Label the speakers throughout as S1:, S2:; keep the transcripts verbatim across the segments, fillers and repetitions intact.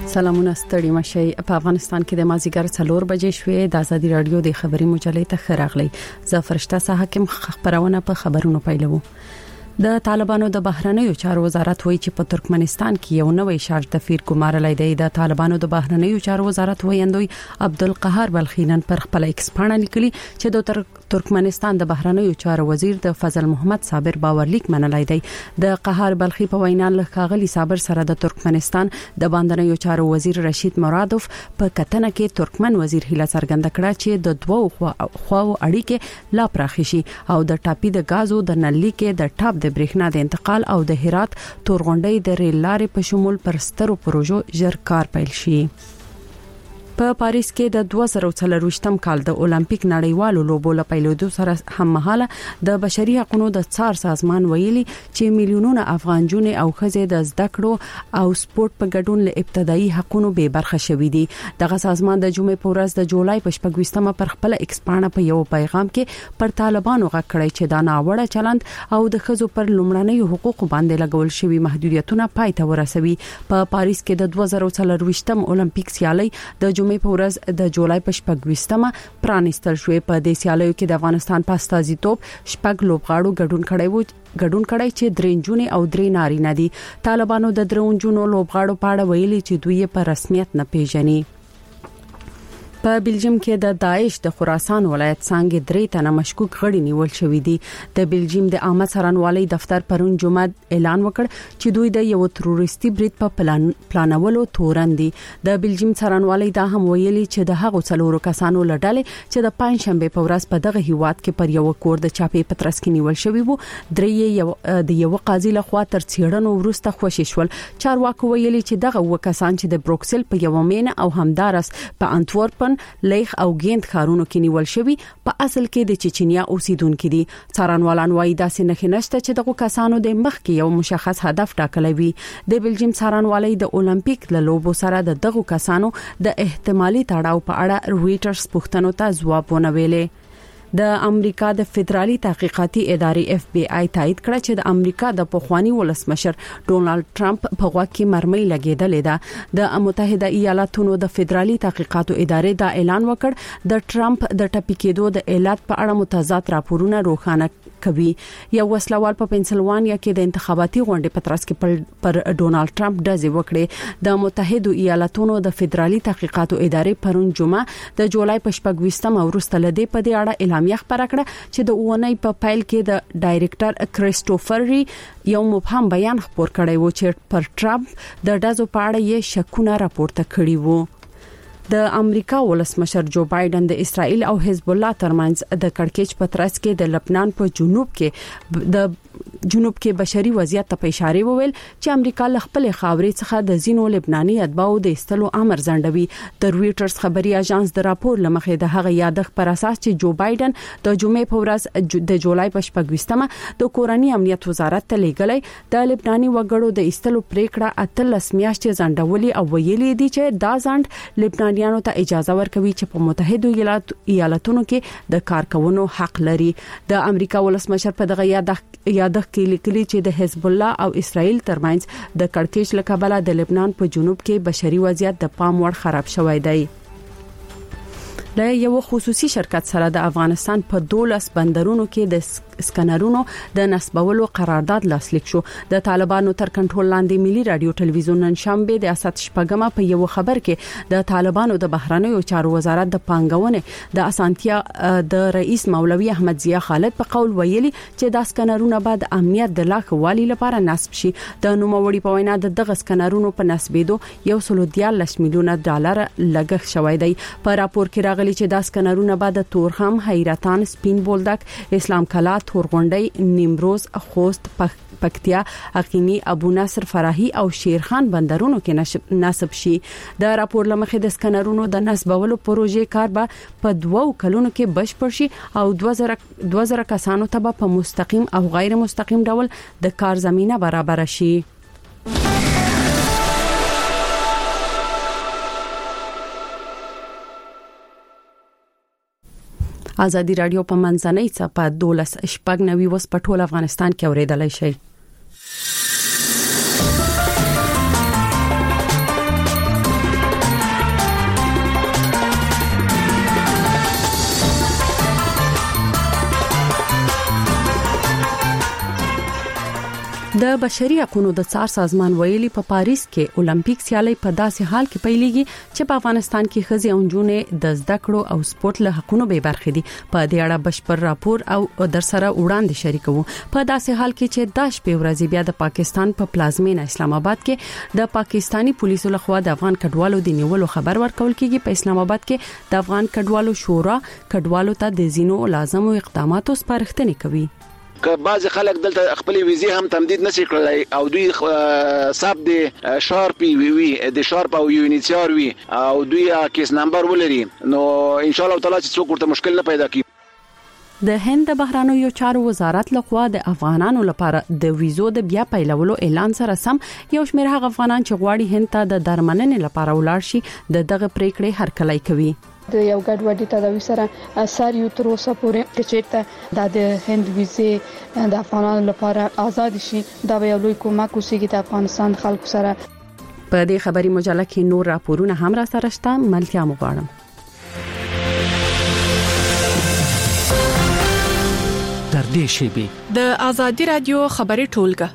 S1: سلامونه ستړي مشي په افغانستان کې د مازیګر څلور بجې شوې د ازادي رادیو د خبري مجلې ته خراغلي زفرشته سه حکم خبرونه په خبرونو پیلوو. د طالبانو د بهرنیو چارو وزارت وایي چې په ترکمنستان کې یو نوې شارج تفیر ګمارلای دی. د طالبانو د بهرنیو چارو وزارت وایندوی عبدالقهار بلخینن پر خپل ایکس پاڼه لیکلي چې د ترکمنستان د بهرنیو چارو وزیر د فضل محمد صابر باورلیک منلای دی. د قهار بلخی په وینا له کاغلی صابر سره د ترکمنستان د بهرنیو چارو وزیر رشید مرادوف په کتنه کې ترکمن وزیر هیله څرګنده کړه چې د دوه خواو اړیکې لا پراخ شي او د ټاپي د غازو د نلي کې د ټاپ د برېښنا د انتقال او د هرات تورغونډۍ د ریل لارې په شمول پر سترو پروژو ژر کار پیل شي. په پاریس کې د دوه زره څلرويشتم کال د اولمپیک نړیوالو لوبو لپاره سره هم مهاله د بشري حقوقو د څار سازمان ویلي چې میلیونونه افغان جونې او ښځې د زده کړو او سپورت په ګډون له ابتدایي حقوقو به برخه شوي دي. دغه سازمان د جمعې په ورځ د جولای په شپږ پر خپل ایکس پاڼه په یو پیغام کې پر طالبانو غږ کړی چې دا ناوړه چلند او د ښځو پر لومړنیو حقوقو باندې لګول شوی محدودیتونه پای ته ورسوي. په پاریس کې د دوه زره څلرويشتم اولمپیک سیالي د جمعې په ورځ د جولای په شپږم پرانیستل شوې. په دې سیالیو کې د افغانستان په استازیتوب شپږ لوبغاړو ګډون کړی وو ګډون کړی چې درې جونې او درې نارینه دي. طالبانو د درې جونو لوبغاړو په اړه ویلي چې دوی په رسمیت نه پیژني. په بلجیم کې د داعش د خراسان ولایت څنګه درې تنه مشکوک غړي نیول شوې دي. د بلجیم د عامه څارنوالۍ دفتر پرون جمعه اعلان وکړ چې دوی د یو تروریستي برید په پلان پلانولو تورن دي. د بلجیم څارنوالۍ دا هم ویلي چې د هغو څلورو کسانو لړل چې د پنځشنبه په ورځ په دغه هیواد کې پر یو کور د چاپې پترس کې نیول شوی وو. درې یو د یو قاضي لخوا تر څېړنو وروسته خوشی شول. چارواکو ویلي چې دغه وکسان چې د بروکسل په یو مین او همدارس په انتورپن لیخ او ګیند ښارونو کې نیول شوی په اصل کې د چچنیا اوسیدونکو دي. څارنوالان وايي داسې نه نشته چې دغه کسانو د مخ کې یو مشخص هدف ټاکلی وي. د بلجیم څارنوالۍ د اولمپیک له لوبو سره د دغه کسانو د احتمالي تړاو په اړه رويټرز پوښتنو ته ځواب ونه ویلې. د امریکا د فدرالي تحقیقاتي ادارې اف بی آی تایید کړ چې د امریکا د پخوانی ولسمشر ډونالد ټرمپ په غوږ کې مرمۍ لګیدلې ده. د متحده ایالاتونو د فدرالي تحقیقاتو ادارې دا اعلان وکړ د ټرمپ د ټپي کېدو د علت په اړه متضاد راپورونه روښانه کوي. یو وسلوال په پنسلوانیا کې د انتخاباتي غونډې په ترڅ کې پر ډونالد ټرمپ ډزې وکړې. د متحده ایالاتونو د فدرالي تحقیقاتو ادارې پرون جمعه د جولای په شپږم وروسته لدې په دې اړه اعلامیه خبره کړه چې د اونۍ په پیل کې د ډایریکټر کریسټوفر ری یو مبهم بیان خبر کړی و چې پر ټرمپ د ډزو په اړه یې شکونه راپورته کړي وو. د امریکا ولسمشر جو بایدن د اسرائیل او حزب الله ترمنځ د کړکېچ په ترڅ کې د لبنان په جنوب کې د جنوب کې بشري وضعیت ته اشاره وویل چې امریکا له خپل خاورې څخه د زینو لبناني اتباعو د استلو امر ځنډوي. د رويټرز خبري اژانس د راپور لمخې د هغه یادښت پر اساس چې جو بایدن د جمعې په ورځ د جولای په شپږم د کورنۍ امنیت وزارت ته لیږلی د لبناني وګړو د استلو پریکړه اتلس میاشتې ځنډولې او ویلي دي چې دا ځنډ لبنانیانو ته اجازه ورکوي چې په متحده ایالاتونو کې د کارکونو حق لري. د امریکا ولسمشر په دغه یادښت یادښت کې لیکلي چې د حزب الله او اسرائیل ترمنځ د کړکېچ له کبله د لبنان په جنوب کې بشري وضعیت د پام وړ خراب شوی دی. د یو خصوصي شرکت سره د افغانستان په دولس بندرونو کې د سکنرونو د نسبولو قرارداد لاسلیک شو. د طالبانو تر کنټرول لاندې ملي رادیو ټلویزیون نن شنبه د اسات شپږم په یو خبر کې د طالبانو د بهرنیو چارو وزارت د پانګونې د اسانتیا د رئیس مولوی احمد ضیا خالد په قول ویلي چې د سکنرونو بعد امنیت د لاخوالي لپاره نصب شي. د نوموړي په وینا د دغه سکنرونو په نسبېدو یو سل دیارلس میلیونه ډالر لګښت شوی دی. په راپور کې راغلي چې د سکنرونو بعد تورخم، حیرتان، سپین بولدک، اسلام کلا، تورغونډۍ، نیمروز، خوست، پکتیا، اقینی، ابو نصر فراهی او شیرخان بندرونو کې نصب شي. د راپور لمخې د سکنرونو د نصبولو پروژې کار به په دوو کلونو کې بشپړ شي او دوه زره کسانو ته په مستقیم او غیر مستقیم ډول د کار زمينه برابر شي. ازادي رادیو په منځنۍ صفه دولس شپږ نوي وس په ټول افغانستان کې اوریدلای شئ. د بشري حقوقو د څار سازمان ویلي په پاریس کې اولمپیک سیالي په داسې حال کې پیلېږي چې په افغانستان کې ښځې او نجونې د زده کړو او سپورت له حقوقو به برخې دي. په دې اړه بشپړ راپور او در سره وړاندې شریکو. په داسې حال کې چې د شپې ورځې بیا د پاکستان په پلازمینه اسلام آباد کې د پاکستانی پولیسو لخوا د افغان کډوالو د نیولو خبر ورکول کیږي. په اسلام آباد کې د افغان کډوالو شورا کډوالو ته د زینو لازمو اقداماتو سپارښتنه کوي.
S2: که بعض خلک دلته خپل ویزه هم تمدید نشي کړلای او دوی ساب د شارپ وی وی د شارپ او یونیسیار وی او دوی کیس نمبر ولري نو ان شاء الله تعالی چې څوک ورته مشکل نه پیدا کوي.
S1: د هند بهرانیو چارو وزارت لخوا د افغانانو لپاره د ویزو د بیا پیلولو اعلان سره سم یو شمېر هغه افغانان چې غواړي هند ته د درمننې لپاره ولاړ شي د دغه پریکړې هرکلی کوي.
S3: د یو ګډوډي تداوی سره اثر یو تر اوسه پورې چې د هند ویزه د افغانانو لپاره آزاد شي دا به یو لوی کومک وسیږي د افغانستان خلکو سره.
S1: په دې خبري مجله کې نور راپورونه هم را سره شته. ملتیا مغواړم.
S4: در دې شی
S5: د ازادي رادیو خبري ټولګه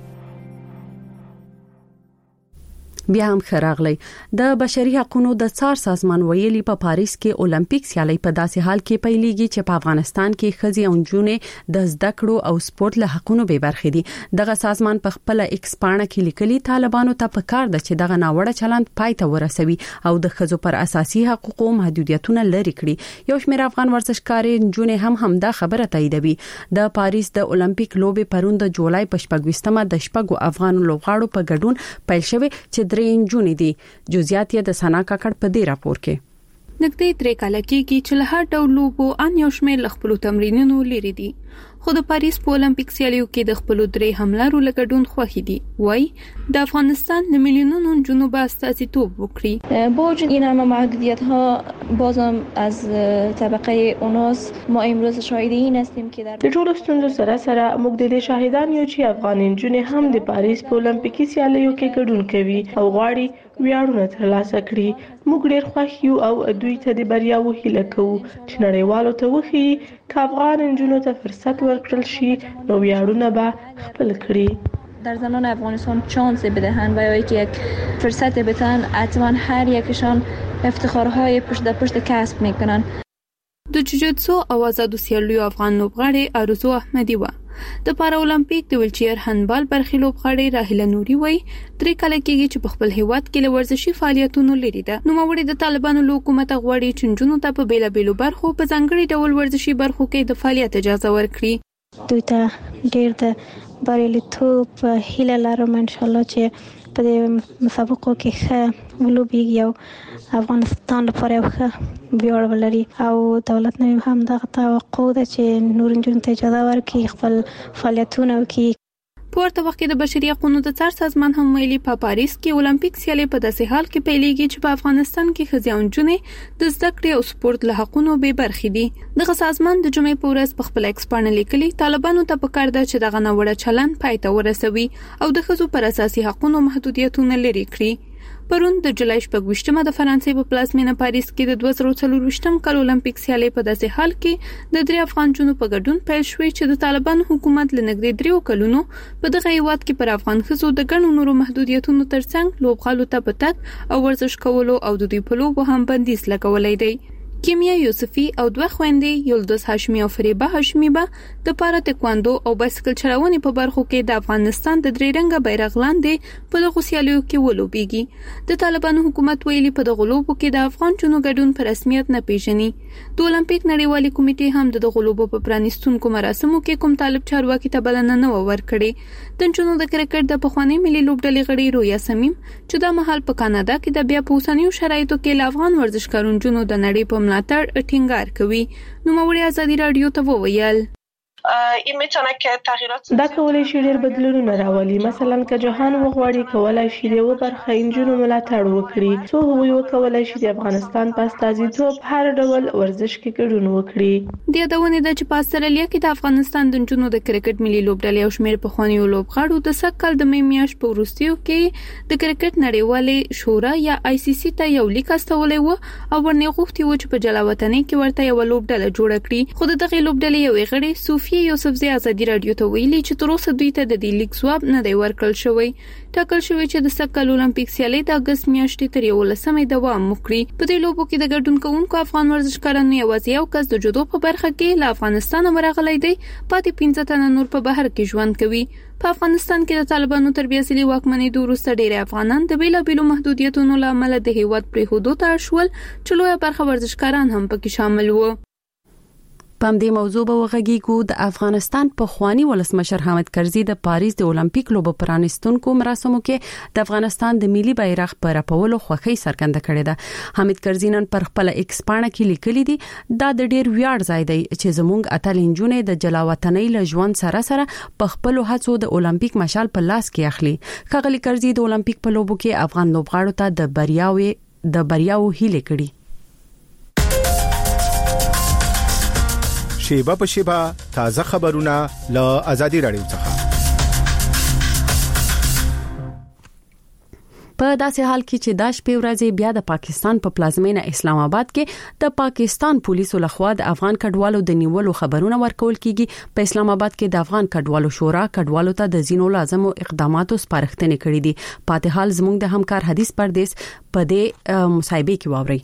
S1: بیا هم خراغلی. د بشري حقوقو د څار سازمان ویلي په پاریس کې اولمپیک سیالي په داسې حال کې پیلېږي چې په افغانستان کې ښځې او نجونې د زده کړو او سپورت له حقوقو به برخې دي. دغه سازمان په خپل ایکس پاڼه کې لیکلي طالبانو ته پکار ده چې دغه ناوړه چلند پای ته ورسوي او د ښځو پر اساسي حقوقو محدودیتونه لري کړي. یو شمېر افغان ورزشکارې نجونې هم همدا خبره تاییدوي. د پاریس د اولمپیک لوبې پرون د جولای په شپږمه د شپږو افغان لوبغاړو په ګډون پیل شوه چې درې نجونې دي. جزئیات یې د سنا کاکړ په دې راپور کې.
S6: نږدې درې کاله کېږي چې له هر ډول لوبو ان یو شمېر خپل تمرینونو لري دي. خو د پاریس په اولمپیک سیالیو کې د خپل درې حملارو لګډون خوښي دي. وای د افغانستان د میلیونونو جنوب استازیتوب وکړي.
S7: با وجود این همه محدودیت‌ها بازم از طبقه اوناس ما امروز شاهد این هستیم که در
S8: د ټولو ستونزو سره سره موږ د دې شاهدان یو چې افغان نجونې هم د پاریس په اولمپیکي سیالیو کې ګډون کوي او غواړي ویاړونه ترلاسه کړي. موږ ډېر خوښ یو او دوی ته د بریا وهیله کوو چې نړیوالو ته وښیي که افغان نجونو ته فرصت ورکړل شي نو ویاړونه به خپل کړي.
S7: در زنان افغانستان شانس بدهند و یا یک فرصت بدهند حتما هر یکشان افتخارهای پشت در پشت کسب میکنن.
S6: د جوجیتسو او آزادو سیالیو افغان لوبغاړې ارزو احمدی و د پارا اولمپیک د ویلچیر هندبال برخې لوبغاړې راهله نوري وای درې کال کېږي چې په خپل هیواد کې ورزشي فعالیتونو لري ده. نو موري د طالبانو له حکومت غواړي چې جنونو ته په بیلا بیلو برخو په ځانګړي ډول ورزشي برخو کې د فعالیت اجازه ورکړي.
S9: دوی ته ډېر د بریالیتوب هیله لرم ان شاء الله چې په دې مسابقو کې ښه ولوبېږي او افغانستان لپاره یو ښه ویاړ ولري او دولت نه هم دغه توقع ده چې نور نجونو ته اجازه ورکړي خپل فعالیتونه وکړي.
S6: په ورته وخت کې د بشري حقوقو د څار سازمان هم ویلي په پاریس کې اولمپیک سیالي په داسې حال کې پیلېږي چې په افغانستان کې ښځې او نجونې د زده کړې او سپورت له حقوقو به برخې دي. دغه سازمان د جمعې په ورځ په خپل ایکس پاڼه لیکلي طالبانو ته پکار ده چې دغه ناوړه چلند پای ته ورسوي او د ښځو پر اساسي حقوقو محدودیتونه لري کړي. پرون د جولای شپږمه د فرانسې په پلازمینه پاریس کې د دوه زره څلور کال اولمپیک سیالي په داسې حال کې د درې افغان جنو په ګډون پیل شوې چې د طالبانو حکومت لنګدې دریو کلونو په دغه هیواد کې پر افغان ښځو د ګڼو نورو محدودیتونو ترڅنګ لوبغالو ته په تګ او ورزش کولو او د دوی په لوبو هم بندیز لګولی دی. کیمیا یوسفی او دوه خويندې یلدوز هاشمی او فریبه هاشمی به د پارا تکواندو او بایسکل چلونې په برخو کې د افغانستان د درې رنګه بیرغ لاندې په دغه سیالیو کې ولوبېږي. د طالبانو حکومت ویلي په دغه لوبو کې د افغان جنو ګډون په رسمیت نه پیژني. د اولمپیک نړیوالې کمیټې هم د دغه لوبو په پرانیستونکو مراسمو کې کوم طالب چارواکي ته بلنه نه ورکړي. د جنو د کرکټ د پخوانی ملي لوبډلې غړي رویا سمیم چې د محل په کاناډا کې د بیا په اوسنیو شرایطو کې ل افغان ورزشکارانو د نړۍ په ملاتړ ټینګار کوي. نو موري ازادي رادیو ته وویل
S8: دا کولای شي ډېر بدلونونه راولي. مثلا که جهان وغواړي کولای شي د یو برخه انجونو ملاتړ وکړي څو هغوی وکولای شي د افغانستان په استازیتوب هر ډول ورزش کې ګډون وکړي.
S6: د یادونه ده چې په استرالیا کې د افغانستان د انجونو د کرکټ ملي لوبډلې او شمېر پخوانیو لوبغاړو د سکل د مې میاشت په وروستیو کې د کرکټ نړیوالې شورا یا آی سی سی ته یو لیک استولی و او ورنه غوښتي و چې په جلا وطنۍ کې ورته یو لوبډله جوړه کړي. خو دغه لوبډلې یو غړي صوفي ملکی یوسفزی ازادي رادیو ته ویلي چې تر اوسه دوی ته د دې لیک ځواب نه دی ورکړل شوی. ټاکل شوی چې د سکل اولمپیک سیالي د اگست میاشتې تر یولسمې دوام وکړي. په دې لوبو کې د ګډون کوونکو افغان ورزشکارانو یوازې یو کس د جودو په برخه کې له افغانستان ورغلی دی، پاتې پنځه تنه نور په بهر کې ژوند کوي. په افغانستان کې د طالبانو تر بیاسلي واکمنۍ وروسته ډېر افغانان د بیلابیلو محدودیتونو له امله د هیواد پرېښودو ته شول، چې لویه برخه ورزشکاران هم پکې شامل وو.
S1: پم دې موضوع به وغږیږو. د افغانستان په خوانی ولسمشر حامد کرزي د پاریس د اولمپیک لوبو پرانستونکو مراسمو کې د افغانستان د ملي بیرغ پر رپولو خوښي څرګنده کړې ده. حامد کرزي نن پر خپل ایکس پاڼه کې لیکلي دي دا د ډېر ویاړ ځای دی چې زموږ اتل انجونې د جلاوطنۍ له ژوند سره سره په خپل هڅو د اولمپیک مشال په لاس کې اخلي. ښاغلي کرزي د اولمپیک په لوبو کې افغان لوبغاړو ته د بریاوي د بریاو هیله کړي.
S10: شیبه په شیبه تازه خبرونه له ازادي رادیو څخه.
S1: په داسې حال کې چې د شپې ورځې بیا د پاکستان په پلازمینه اسلام آباد کې د پاکستان پولیسو لخوا د افغان کډوالو د نیولو خبرونه ورکول کیږي. په اسلام آباد کې د افغان کډوالو شورا کډوالو ته د زینو لازمو اقداماتو سپارښتنې کړې دي. پاتې حال زموږ د همکار حدیث پردیس په دې مصاحبه کې واوري.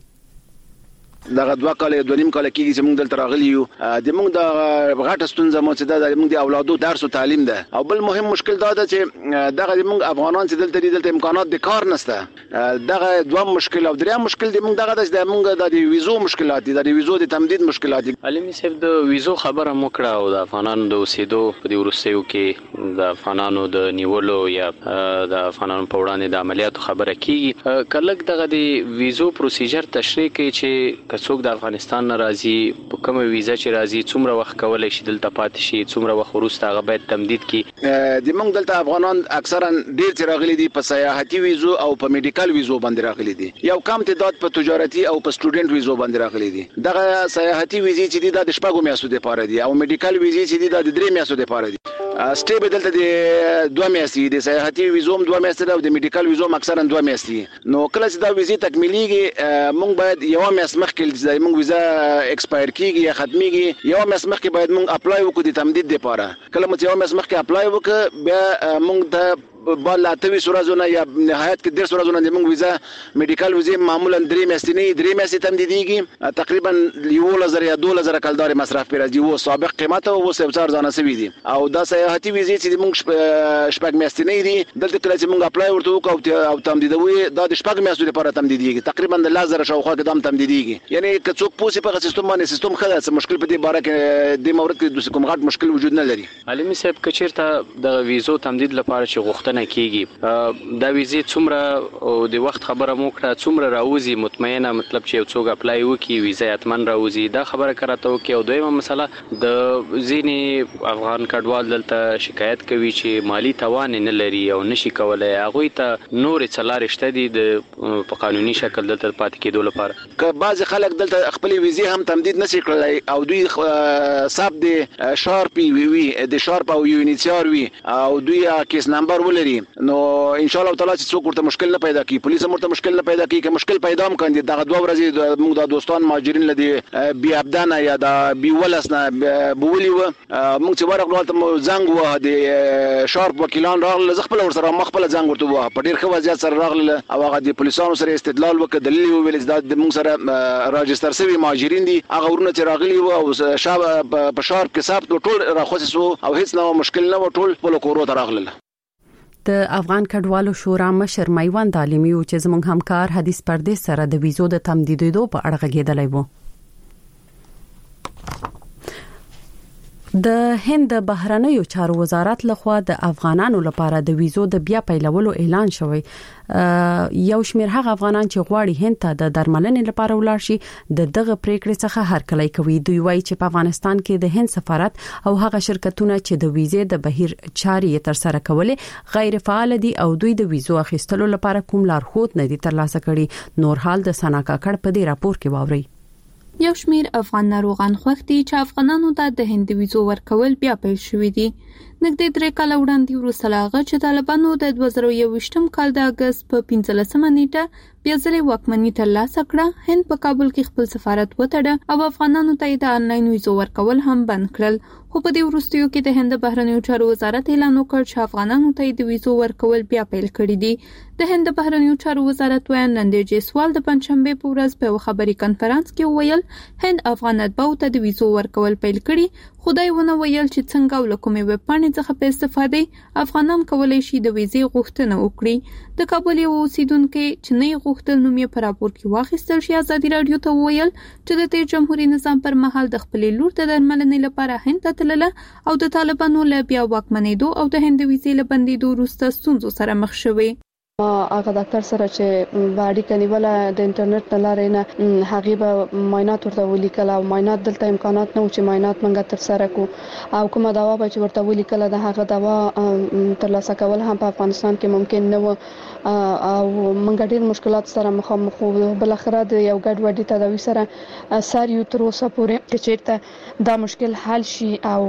S2: دغه دوه کال دوه نیم کال کېږي چې موږ دلته راغلي یو. د موږ د غټه ستونزه مو چې د موږ د اولادو درس او تعلیم ده، او بل مهم مشکل دا ده چې دغه د موږ افغانان چې دلته دي دلته امکانات د کار نشته. دغه دوه مشکل او دریم مشکل د موږ دغه د موږ د ویزو مشکلات دي، د ویزو د تمدید مشکلات دي.
S11: علي صاحب د ویزو خبره مو کړه او د افغانانو د اوسېدو په دې ورسېو کې د افغانانو د نیولو یا د افغانانو په وړاندې د عملیاتو خبره کیږي. کله دغه د ویزو پروسیجر تشریح کوي چې کڅوګ د افغانستان ناراضي په کومه ویزه چې راځي څومره وخت کولای شي دلته پاتې شي، څومره وخت وروسته هغه باید تمدید کړي.
S2: د موږ دلته افغانان اکثرا ډیر چې راغلي دي په سیاحتي ویزو او په میډیکل ویزو باندې راغلي دي، یو کم تعداد په تجارتي او په سټوډنټ ویزو باندې راغلي دي. دغه سیاحتي ویزې چې دي د شپږو میاشتو لپاره دي او میډیکل ویزې چې دي د درې میاشتو لپاره دي. سټې به دلته د دوه میاشتې د سیاحتي ویزو هم دوه میاشتې او د میډیکل ویزو هم اکثرا دوه میاشتې. نو کله چې دا ویزې تکمیلېږي موږ باید یو میاشت مخکې موږ ویزا ایکسپایر کیږي یا ختميږي، یو میاشت مخکې باید موږ اپلای وکړو د تمدید لپاره. کله مو یو میاشت مخکې اپلای وکړو بیا موږ د بل اتوي سورازونه یا نهایت کې ډیر سورازونه د موږ ویزا میډیکل ویزې معمولا درې میاشتې نه درې میاشتې تمدیديږي. تقریبا یو لزر یا دوه لزر کلدار مصرف پیراځي وو سابق قیمت او سبزار ځانه سوي دي. او دا سیاحتي ویزې چې موږ شپږ میاشتې نه دي دلته کله چې موږ اپلای ورته وکړو او تمدیدوي دا د شپږ میاشتو لپاره تمدیديږي، تقریبا د لزر شاوخوا کې دام تمدیديږي. یعنی که څوک پوسي په سیستم باندې سیستم خدای څه مشکل په دې باره کې د مورد کې د کوم غټ مشکل وجود نه لري.
S11: علي صاحب کچیرته د ویزو تمدید لپاره چې غوښتنه کیږي دا ویزې څومره او د وخت خبره مو کړه څومره راوځي مطمئنه مطلب چې یو څوک اپلای وکي ویزه اتمن راوځي دا خبره کراته وکي. او دویمه مسله د ځینې افغان کډوال دلته شکایت کوي چې مالی توان نه لري او نشي کولای هغه ته نور څلار شته دي د په قانوني شکل دلته پاتې کېدو لپاره.
S2: که بعض خلک دلته خپل ویزې هم تمدید نشي کړلای او دوی حساب د شارپ وی د شارپ او یونیسیار وی او دوی کیس نمبر ولري نو ان شاء الله تعالی چې څوک ورته مشکل نه پیدا کوي، پولیس هم ورته مشکل نه پیدا کوي. که مشکل پیدا هم کړي دغه دوه ورځې موږ د دوستان مهاجرین لدی بی ابدان یا د بی ولسنه بولی و موږ چې ورغلو ته زنګ و د شارپ وکیلان راغله ز خپل ور سره مخبل زنګ ورته و په ډیر ښه وضعیت سره راغله او هغه د پولیسانو سره استدلال وکړ دلیل ویل چې د موږ سره راجستر سوي مهاجرین دي هغه ورونه چې راغلي و او شاب په شارپ کې ثبت ټول راخصصو او هیڅ نو مشکل نه و ټول په کورو ته راغله.
S1: د افغان کډوالو شورا مشر میوند عالمي او چې زموږ همکار حدیث پردیس سره د ویزو د تمدیدولو په اړه غږیدلی وو. د هند بهرنیو چارو وزارت لخوا د افغانانو لپاره د ویزو د بیا پیلولو اعلان شوی. یو شمېر هغه افغانان چې غواړي هند ته د درملنې لپاره ولاړ شي د دغه پریکړې څخه هرکلی کوي. دوی وایي چې په افغانستان کې د هند سفارت او هغه شرکتونه چې د ویزې د بهیر چارې تر سره کولې غیر فعال دي او دوی د ویزو اخیستلو لپاره کوم لارښود نه دي ترلاسه کړي. نور حال د سنا کاکړ په دې راپور کې واوري.
S6: یو شمیر افغان ناروغان خوښ دي چې افغانانو ته د هند ویزو ورکول بیا پیل شوې دي. نږدې درې کاله وړاندې وروسته له هغه چې طالبانو د دوه زره یوویشتم کال د اګست په پنځلسمه نیټه بیا ځلې واکمني ترلاسه کړه، هند په کابل کې خپل سفارت وتړه او افغانانو ته د آنلاین ویزو ورکول هم بند کړل. خو په دې وروستیو کې د هند بهرنیو چارو وزارت اعلان وکړ چې افغانانو ته د ویزو ورکول بیا پیل کړي دي. د هند بهرنیو چارو وزارت وایي نندې جیسوال د پنځشنبه په ورځ په خبري کانفرنس کې ویل هند افغان اتباعو ته د ویزو ورکول پیل کړي، خدای ونه ویل چې څنګه ولکمې ویب پاڼې څخه په استفاده افغانان کولای شي د ویزې غوښتنه وکړي. د کابل یو اوسیدونکو چې نه غوښتل نوم یې په راپور کې واخیستل شي ازادي رادیو ته ویل چې د تیر جمهوریت نظام پر مهال د خپل لور د درملنې لپاره هند ته تلله او د طالبانو له بیا واکمنېدو او د هند ویزې له بندیدو وروسته ستونزو سره مخ شوې.
S3: هغه ډاکټر سره چې باډي کنيوله د انټرنیټ لارې نه هغه به معاینات ورته ولیکل او معاینات دلته امکانات نه و چې معاینات منګه تر سره کو او کومه دوا به چې ورته ولیکل د هغه دوا ترلاسه کول هم په افغانستان کې ممکن نه و او منګه ډېر مشکلات سره مخامخ وو. بل اخر د یو ګډ وډي تداوی سره سر یو تر اوسه پورې چې چیرته دا مشکل حل شي او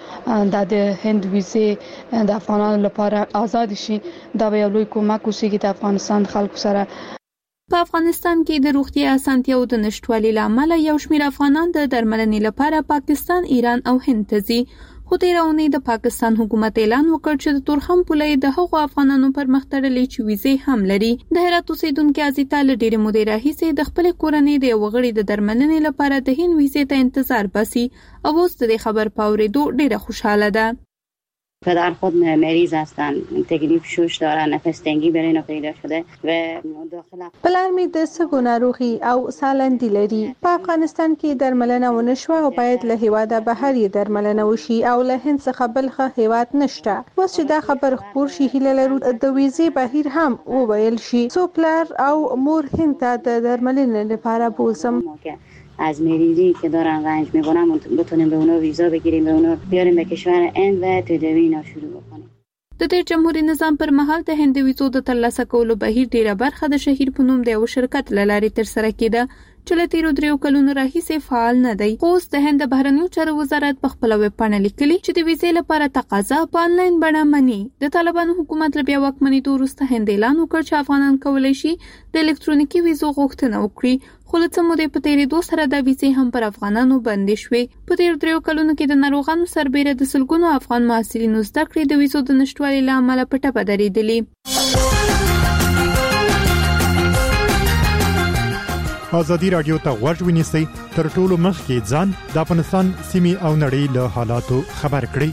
S3: د هند ویزې د افغانانو لپاره آزاد شي دا به یو لوی کومک وسیږي د افغانستان خلکو سره.
S6: په افغانستان کې د روغتیا اسانتیاو د نشټوالي لامل یو شمېر افغانان د درملنې لپاره پاکستان، ایران او هند ته ځي. خو تیر اونۍ د پاکستان حکومت اعلان وکړ چې د تورخم پولې د هغو افغانانو پر مخ تړلې چې ویزې هم لري. د هرات اوسیدونکو ازیتا له ډېرې مودې راهیسې د خپل کورنۍ د وغړي د درملنې لپاره د هند ویزې ته انتظار باسي او اوس د خبر پاوریدو ډېره خوشاله ده.
S12: پدر خود مریض هستن، تکلیف شوش دارن، نفس تنگی برای اینا پیدا شده و داخل
S8: پلار می د سګو ناروغي او سالندی لري. په افغانستان کې درملنه ونشوه او باید له هیواده بهر یې درملنه وشي او له هند څخه بل ښه هیواد نشته. اوس چې دا خبر خپور شي هیله لرو د ویزې بهیر هم وویل شي. سو پلار او مور هند ته د درملنې لپاره بوزم.
S12: از مریضی که دارن رنج میکنن بتونیم به اونا ویزا بگیریم، به اونا بیاریم به کشور هند و تداوی اینا شروع بکنیم.
S6: د تیر جمهوریت نظام پر مهال د هند ویزو د ترلاسه کولو بهیر ډیره برخه د شهیر په نوم د یو شرکت له لارې تر سره کېده چې له تیرو دریو کلونو راهیسې فعال نه دی. خو اوس د هند بهرنیو چارو وزارت په خپله ویب پاڼه لیکلي چې د ویزې لپاره تقاضا په انلاین بڼه مني. د طالبانو حکومت له بیا واکمنېدو وروسته هند اعلان وکړ چې افغانان کولی شي د الکترونیکي ویزو غوښتنه وکړي، خو له څه مودې په تېرېدو سره دا ویزې هم پر افغانانو بندې شوې. په تېرو دریو کلونو کې د ناروغانو سربیره د سلګونو افغان محصلینو زده کړې د ویزو د نشتوالي له امله په ټپه درېدلې.
S10: ازادي رادیو ته غوږ ونیسئ تر ټولو مخکې ځان د افغانستان سیمې او نړۍ له حالاتو خبر کړئ.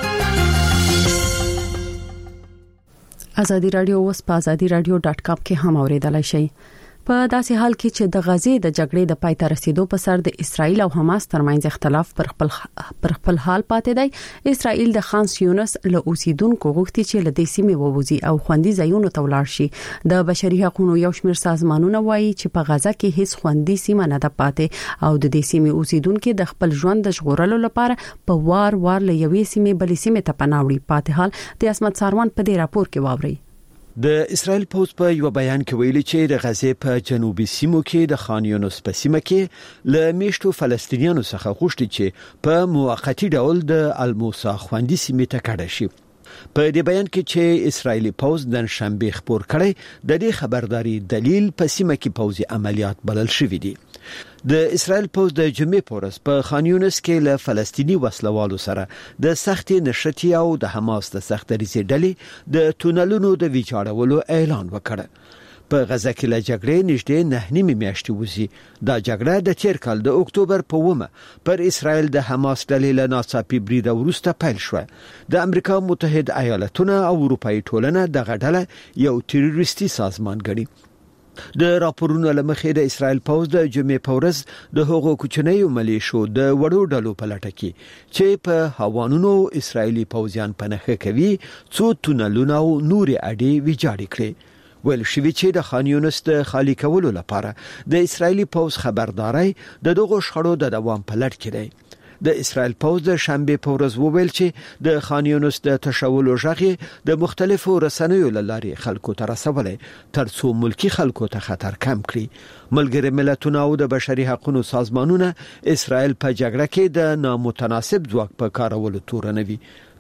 S1: ازادي رادیو اوس په ازادي رادیو ډاټ کام کې هم اوریدلای شئ. په داسې حال کې چې د غزې د جګړې د پای ته رسیدو په سر د اسرایل او حماس ترمنځ اختلاف پر خپل پر خپل حال پاتې دی، اسرایل د خان یونس له اوسیدونکو غوښتي چې له دې سیمې ووځي او خوندي ځایونو ته ولاړ شي. د بشري حقوقو یو شمېر سازمانونه وایي چې په غزه کې هیڅ خوندي سیمه نه ده پاتې او د دې سیمې اوسیدونکو د خپل ژوند د ژغورلو لپاره په وار وار له یوې سیمې بلې سیمې ته پناه وړي. پاتې حال د اسمت ساروان په دې راپور کې واوري.
S13: د اسرائیل پوز په یو بیان کې ویلي چې د غزې په جنوبي سیمو کې د خان یونس په سیمه کې له میشتو فلسطینیانو څخه غوښتي چې په موقتی ډول د الموسا خوندي سیمې ته کډه شي. په دې بیان کې چې اسرائیلي پوز د شنبه خبر کړي د دې خبرداري دلیل په سیمه کې پوزي عملیات بلل شوې دي. د اسرائیل پوز د جمعې پورس په خان یونس کې له فلسطینی وسلوالو سره د سختي نشټي او د حماس د سخت ریزې ډلې د تونلونو د ویجاړولو اعلان وکړ. په غزه کې له جګړې نږدې نه نیمه میاشتې وځي. دا جګړه د تیر کال د اکتوبر په اومه پر اسرائیل د حماس ډلې له ناڅاپي برید وروسته پیل شو. د امریکا متحده ایالاتونو او اروپאי ټولنه دغه ډله یو تروریستي سازمان ګڼي. د راپورونو لمخې د اسرائیل پوز د جمعې په ورځ د هغو کوچنیو ملیشو د وړو ډلو په لټه کې چې په هوانونو اسرائیلي پوزیان پنهخه کوي څو تونلونه او نورې اډې ویجاړې کړي. ویل شوی چې د خان یونس د خالی کولو لپاره د اسرائیلي پوز خبرداري د دغو شخړو د دوام په لټ کې دی. د اسرائیل پوز د شنبه په ورځ وویل چې د خان یونس د تشولو ژغې د مختلفو رسنیو لارې خلکو ته رسولې ترڅو ملکی خلکو ته خطر کم کړي. ملګری ملتونه او د بشري حقوقو سازمانونه اسرائیل په جګړه کې د نامتناسب ځواک په کارولو تورنوي.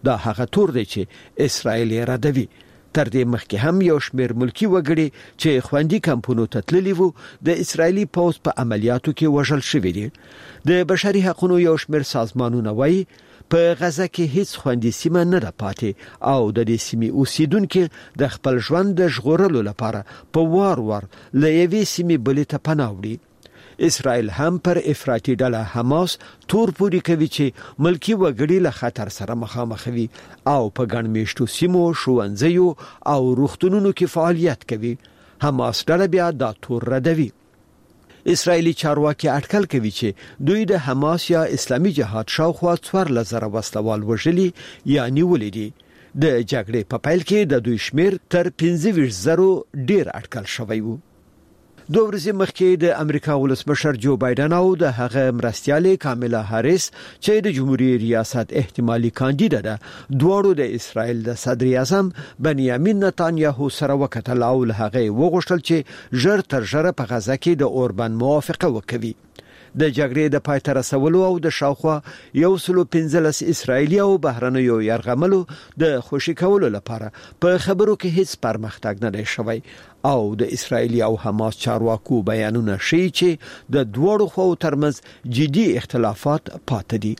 S13: دا هغه تور دی چې اسرائیل یې ردوي. تر دې مخکې هم یو شمېر ملکی وګړي چې خوندي کمپونو ته تللي وو د اسرایلی پوځ په عملیاتو کې وژل شوي دي. د بشري حقوقو یو شمېر سازمانونه وایي په غزه کې هیڅ خوندي سیمه نه ده پاتې او د دې سیمې اوسیدونکو د خپل ژوند د ژغورلو لپاره په وار وار له یوې سیمې بلې ته پناه وړي. اسرائیل هم پر افراطي ډله حماس تور پوري کوي چې ملکی وګړي له خطر سره مخامخ وي او په ګڼ میشتو سیمو ښوونځیو او روغتونونو کې فعالیت کوي. حماس ډله بیا دا تور ردوي. اسرائیلی چارواکي اټکل کوي چې دوی د حماس یا اسلامي جهاد شاوخوا څوارلس زره وسلوال وژلي یا نیولي دي. د جګړې په پیل کې د دوی شمیر تر پنځه ویشت زره ډیر اټکل شوی وو. دوه ورځې مخکې د امریکا ولسمشر جو بایدن او د هغه مرستیالې کاملا هاریس چې د جمهوریت ریاست احتمالي کاندیدا ده دواړو د اسرائیل د صدر اعظم بنیامین نتانیاهو سره وکتل او له هغه وغوښتل چې ژر تر ژره په غزه کې د اوربان موافقه وکړي. د جګړې د پای ته رسولو او د شاوخوا یو سلو پنځلس اسرائیلي او بهرنیو یرغملو د خوشی کولو لپاره په خبرو کې هیڅ پرمختګ نه دی شوی او د اسرائیلي او حماس چارواکو بیانونه ښیي چې د دوړو خواو ترمنځ جدي اختلافات پاتې دي.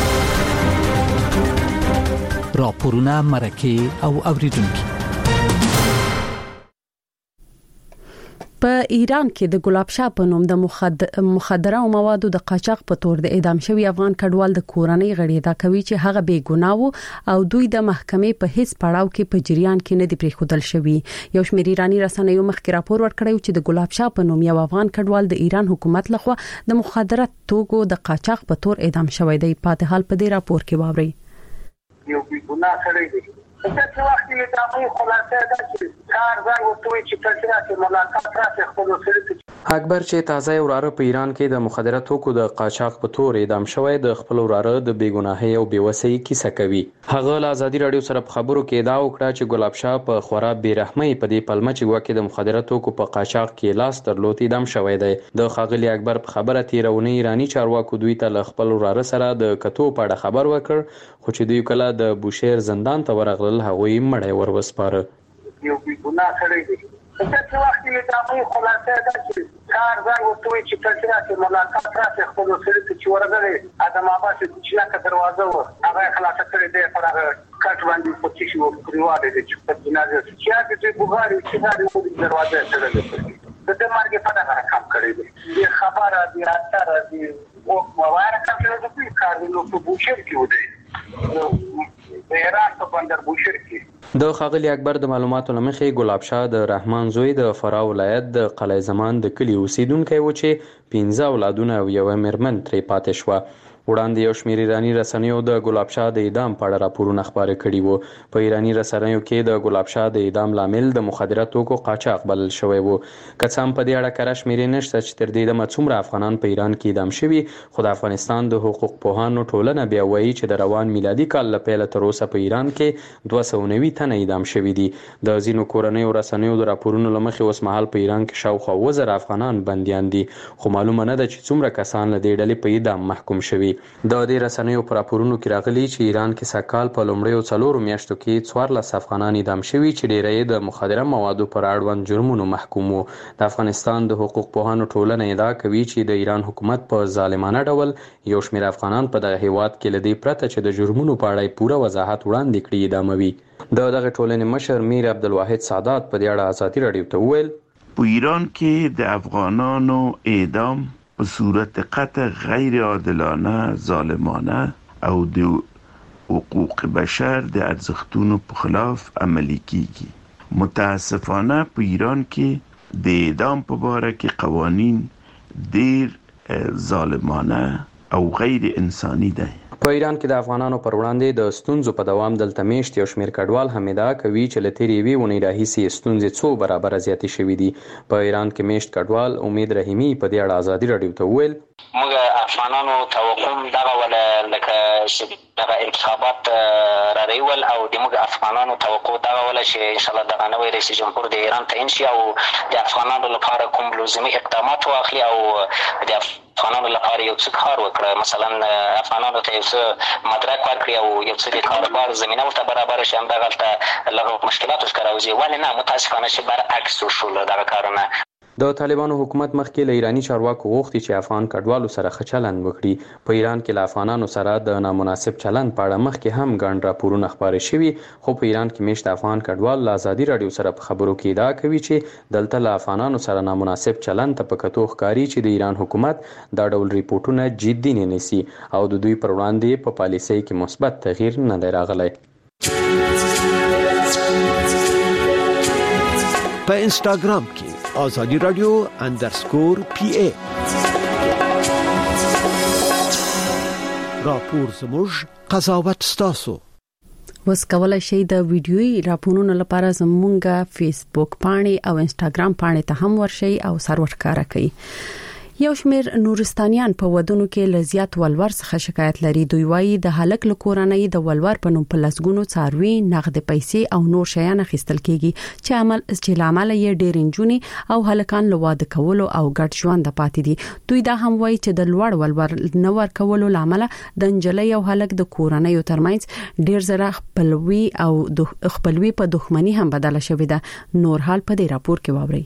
S4: راپورونه مرکه او اوریدونکو.
S1: په ایران کې د ګلاب شاه په نوم د مخدره او موادو د قاچاق په تور د اعدام شوی افغان کډوال د کورنۍ غړي دا کوي چې هغه بې ګناه او دوی د محکمې په هیڅ پړاو کې په جریان کې نه دی پریښودل شوی. یو شمېر ایرانی رسنیو مخکې راپور ورکړی چې د ګلاب شاه په نوم یو افغان کډوال د ایران حکومت لخوا د مخدره توکو د قاچاق په تور اعدام شوی دی. پاتې حال په دې راپور کې واوري.
S14: یو بې ګناه سړی دی. په څه وخت کې د هغه خلاصه ده چې کار زار وته چې تاسو راته ملاقات راته خپل سره
S11: اکبر چې تازه وراره په ایران کې د مخدره توکو د قاچاق په تور اعدام شوی د خپل وراره د بیګناهۍ او بیوسۍ کیسه کوي. هغه له ازادي رادیو سره په خبرو کې دا وکړه چې ګلاب شاه په خورا بیرحمۍ په دې پلمه چې وکړي د مخدره توکو په قاچاق کې لاس درلود اعدام شوی دی. د خاغلی اکبر په خبره تیرونی ایرانی چارواکو دوی ته له خپل وراره سره د کتو په اړه خبر ورکړ خو چې دوی کله د بوشهر زندان ته ورغلل هغوی مړی ور وسپاره.
S14: یو بیګناه سړی دی. په څه وخت کې د هغه خلاصه ده چې کار زار وته چې تاسو راته ملاقات راته خپل سره چې ورغلې ادم آباد چې لا دروازه و هغه خلاصه کړې ده پر هغه کټ باندې په چې وو پریواله دي چې په جنازه چې د بوغاري چې د دروازه سره ده د دې مرګ په اړه کار کړی دی. د خبره دی اثر دی او مواره کړل د دې کار نو په بوشهر کې ودی د ایران په بندر بوشهر کې.
S11: د خاغلی اکبر د معلوماتو لمخې ګلاب شاه د رحمان زوی د فراه ولایت د قلعه زمان د کلی اوسیدونکی و چې پنځه اولادونه او یو میرمن ترې پاتې شوه. وړاندې یو شمېر ایرانی رسنیو د ګلاب شاه د اعدام په اړه راپورونه خپاره کړي وو. په ایرانی رسنیو کې د ګلاب شاه د اعدام لامل د مخدره توکو قاچاق بلل شوی وو. که څه هم په دې اړه کره شمېرې نشته چې تر دې دمه څومره افغانان په ایران کې اعدام شوي خو د افغانستان د حقوق پوهانو ټولنه بیا وایي چې د روان میلادي کال له پیله تر اوسه په ایران کې دوه سوه نوي تنه اعدام شوي دي. د ځینو کورنیو رسنیو د راپورونو له مخې اوس مهال په ایران کې شاوخوا اووه زره افغانان بندیان دي خو معلومه نه ده چې څومره کسان له دې ډلې په اعدام محکوم شوي. د دې رسنیو پر راپورونو کې راغلي چې ایران کې سکهال په لومړیو څلورو میاشتو کې څوارلس افغانان اعدام شوي چې ډیری د مخدره موادو پر اړوند جرمونو محکوم وو. د افغانستان د حقوق پوهانو ټولنه ادعا کوي چې د ایران حکومت په ظالمانه ډول یو شمېر افغانان په دغه هیواد کې لدی پرته چې د جرمونو په اړه پوره وضاحت وړاندې کړي اعداموي. د دغه ټولنې مشر میر عبدالواحد سادات په دې اړه ازادي رادیو ته وویل
S15: په ایران کې د افغانانو اعدام په صورت قطع غیر عادلانه، ظالمانه او د حقوق بشر د ارزښتونو په خلاف عملي کیږي. متاسفانه په ایران کې د اعدام په باره کې قوانین ډیر ظالمانه او غیر انساني دي.
S11: په ایران کې د افغانانو پر وړاندې د ستونزو په دوام دلته میشت یو شمېر کډوال هم ادعا کوي چې له تېرې یوې اونۍ راهیسې ستونزې څو برابره زیاتې شوي دي. په ایران کې میشت کډوال امید رحیمي په دې اړه ازادي رادیو ته وویل
S16: موږ افغانانو توقع دغه ولا لکه دغه انتخابات را ریول او د موږ افغانانو توقع دا ولا چې ان شاء الله دغه نوې رئیس جمهور د ایران تعین شي او د افغانانو لپاره کوم لازمي اقدامات واخلي او د افغانانو لپاره یو څه کار وکړي، مثلا افغانانو ته یو څه مدرک ورکړي او یو څه د کاروبار زمینه ورته برابر شي. همدغلته لږ مشکلات ښکاره وځي، ولې نه متاسفانه چې برعکس وشول دغه کارونه.
S11: د طالبانو حکومت مخکې له ایرانی چارواکو غوښتي چې افغان کډوالو سره ښه چلند وکړي. په ایران کې له افغانانو سره د نامناسب چلند په اړه مخکې هم ګڼ راپورونه خپاره شوي، خو په ایران کې میشت افغان کډوال له ازادي راډیو سره په خبرو کې ادعا کوي چې دلته له افغانانو سره نامناسب چلند ته په کتو ښکاري چې د ایران حکومت دا ډول ریپورتونه جدي نه نیسي او د دوی پر وړاندې په پالیسۍ کې مثبت تغییر نه دی راغلی.
S13: په انستګرام کې آزادی رادیو اندرسکور پی ای راپور زموږ قضاوت ستاسو.
S1: وس کولای شئ د ویډیوي راپورونو لپاره زموږه فیسبوک پاڼه او انستګرام پاڼه ته هم ورشئ او سرور کار کوي. یو شمیر نورستانیان په ودونو کې لزیات ولور څخه شکایت لري. دوی وايي د هلک لکورنۍ د ولور په نوم په لسګونو څاروي، نقد پیسې او نور شیان اخیستل کیږي چې عمل چې عمل یې ډېر انجونی او هلکان له واده کولو او ګډ ژوند پاتې دي. دوی دا هم وايي چې د لوړ ولور نه ور کولو لامل د انجلۍ او هلک د کورنۍ ترمنځ ډېر زره خپلوي او د خپلوي په دښمنۍ هم بدله شوې ده. نور حال په دې راپور کې واوري.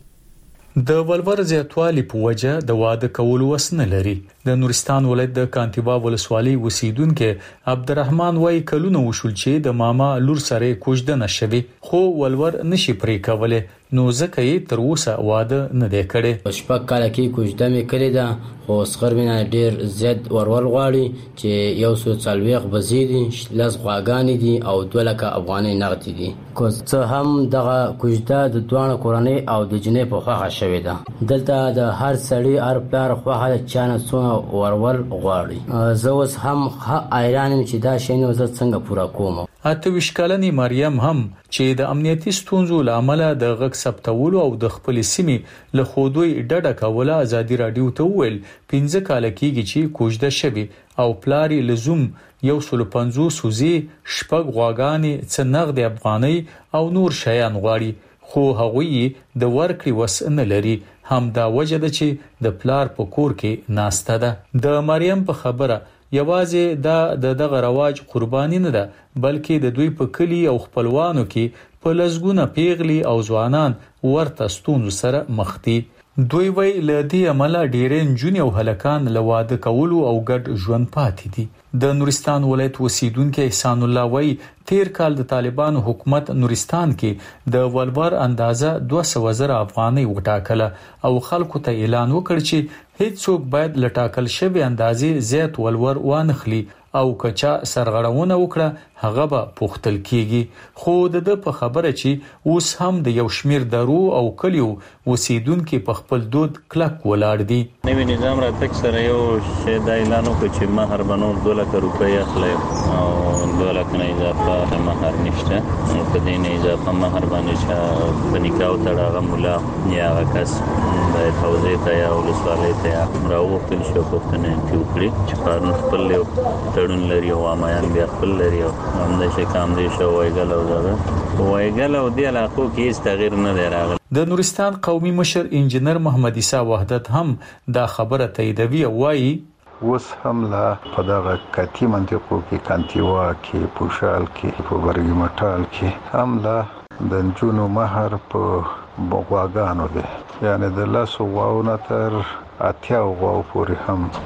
S17: د ولور زیاتوالی په وجه د واده کولو وس نه لري. د نورستان ولایت د کانتیبا ولسوالۍ اوسیدونکو عبدالرحمن وای کلونه وشول چې د ماما لور سره کوژدنه شوي، خو ولور نشي پرې کولای، نو ځکه یې تر اوسه واده نه دی کړی.
S18: شپږ کاله کې کوژده مې کړې ده، خو سخر مې ډېر زیات ورور غواړي چې یو څو څلوېښت بزې دي، لس غواګانې دي او دوه لکه افغانۍ نغد دي. که څه هم دغه کوژده د دواړو کورنۍ او د جنۍ په خوښه شوې ده. دلته د هر سړي هر پلار خوښه ده چا نه څونه ورور غواړي. زه اوس هم حیران یم چې دا شی نو زه څنګه پوره کوم.
S17: اته ویشت کلنې مریم هم چې د امنیتي ستونزو لامل د غږ ثبتولو او د خپل سیمې له خودوي ډډه کوله ازادي راډیو ته ویل پنځه کال کېږي چې کوژده شوی او پلاری لزوم یو سل پنځوس وزي شپږ غواګانې څه نغد افغانۍ او نور شیان غواړي، خو هغوی د ورکړې وس نه لري. هم دا وجه ده چې د پلار په کور کې ناسته ده. د مریم په خبره یوازې دا د دغه رواج قرباني نه ده، بلکې د دوی په کلی او خپلوانو کې په لزګونه پیغلي او ځوانان ورته ستونزو سره مخ دي. دوی وی له دې عمله ډېرې نجونې او هلکان له واده کولو او ګډ ژوند پاتې دي. د نورستان ولایت اوسیدونکو احسان الله وی تیر کال د طالبانو حکومت نورستان کې د ولور اندازه دوه سوه زره افغانۍ وټاکله او خلکو ته اعلان وکړ چې هیڅوک باید لټاکل شوی اندازې زیات ولور وانخلي او کچا سرغړونه وکړه هغه به پوښتل کیږي. خو د په خبره چې اوس هم د یو شمیر درو او کلیو اوسیدونکو په خپل دود کلک ولاړ دي.
S19: نوی نظام را تک سره یو شی د اعلان وکړ چې مہر بنول دوه لکه روپۍ اخلي او دوه لکه نه اضافه مہر نشته. په دې نه اضافه مہر باندې چې په نکاح تړاغه مولا یا کس د حوزې ته یا ولسوالۍ ته راوړل شو پښتنه پیوکړي چې قانون خپل له تړون لري او امایان بیا خپل لري او هم د شي کام دي شو وایګل او دا وایګل او دی علاقو کې هیڅ تغییر نه دی راغلی.
S17: د نورستان قومي مشر انجنیر محمد عیسی وحدت هم دا خبره تاییدوي او وایي
S20: اوس هم لا په دغه کتی منطقو کې کانتیوا کې پوشال کې په برګي مټال کې هم لا د جنونو مہر په بغواګانو دی، یعنی د لاسو واونه تر اتیا غواو پورې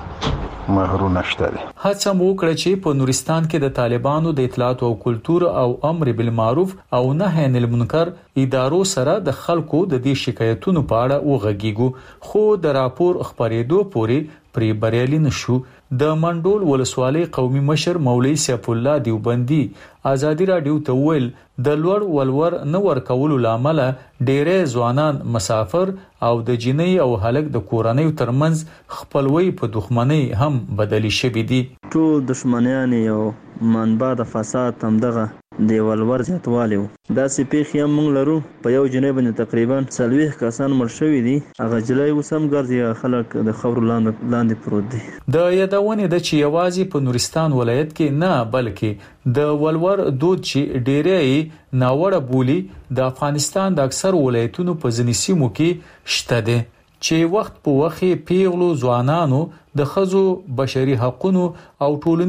S20: هم مہرونه شته دي.
S17: هڅه مو وکړه چې په نورستان کې د طالبانو د اطلاعات او کلتور او امر بالمعروف او نهي عن المنکر ادارو سره د خلکو د دې شکایتونو په اړه وغږیږو، خو د راپور خبرېدو پورې پری بریالي نشو. د منډول ولسوالۍ قومي مشر مولوی سیف الله دیوبندي ازادي راډیو ته ویل د لوړ ولور نه ورکولو لامل ډېرې ځوانان مسافر او د جنۍ او هلک د کورنۍ ترمنځ خپلوي په دښمنۍ هم بدلی شوې دي.
S21: ټول دښمنان یو منبع د فساد هم دغه د ولور زیاتوالی و. دا سپېخ هم موږ لرو په یو جنۍ باندې تقریبا څلوېښت کسان مړ شوي دي. هغه جلای اوس هم ګرځي خلک د خاورو لاندې لاندې پروت دي.
S17: د یادونې د چې یوازې په نورستان ولایت کې نه بلکې د ولور دود چې ډېری ناوړه بولی د افغانستان د اکثر ولایتونو په ځینې سیمو کې شته دي چې وخت په وخت پیغلو ځوانانو د خزو بشري حقوقو او ټولنیز